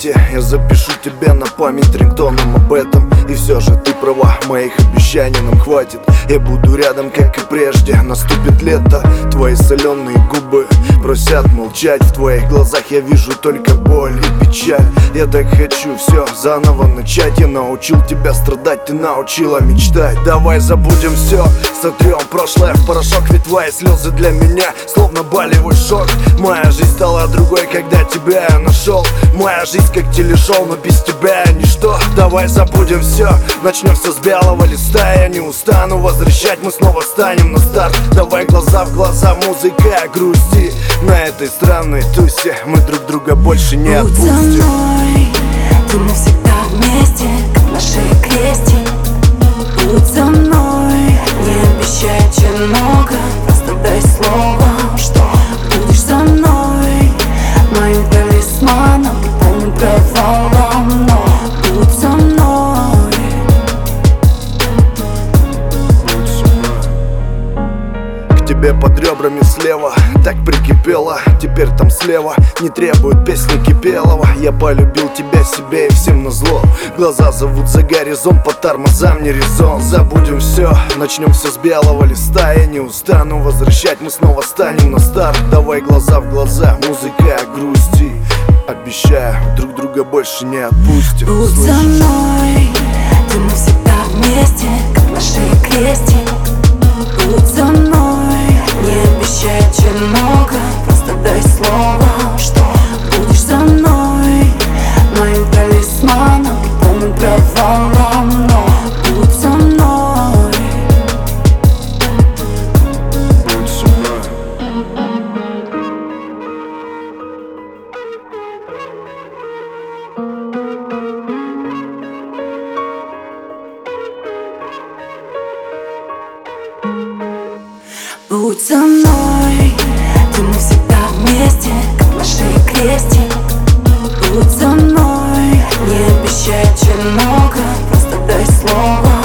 планете. Я запишу тебе на память рингтоном об этом. И все же ты права, моих обещаний нам хватит. Я буду рядом, как и прежде. Наступит лето, твои соленые губы просят молчать. В твоих глазах я вижу только боль и печаль. Я так хочу все заново начать. Я научил тебя страдать, ты научила мечтать. Давай забудем все, сотрем прошлое в порошок. Ведь твои слезы для меня словно болевой шок. Моя жизнь стала другой, когда тебя я нашел. Моя жизнь как телешоу, но без тебя я ничто. Давай забудем все, начнем все с белого листа. Я не устану возвращать, мы снова станем на старт. Давай глаза в глаза, музыка грусти. На этой странной тусе мы друг друга больше не отпустим. Будь со мной, ты навсегда вместе, как наши крести. Будь со мной, не обещай очень много, просто дай слово, что будешь со мной, моим талисманом, полным провалом. Но будь со мной. К тебе под ребрами слева так прикипело, теперь там слева не требует песни Кипелова. Я полюбил тебя себе и всем назло. Глаза зовут за горизонт, по тормозам не резон. Забудем все, начнем все с белого листа. Я не устану возвращать, мы снова станем на старт. Давай глаза в глаза, музыка грусти. Обещаю, друг друга больше не отпустим. Будь со мной, ты навсегда вместе, как наши крести. Будь со мной, не обещай очень много, просто дай слово, что будешь со мной, моим талисманом, полным провалом. Но будь со мной. Будь со мной. Будь со мной, ты навсегда вместе, как наши крести. Будь со мной, не обещай очень много, просто дай слово,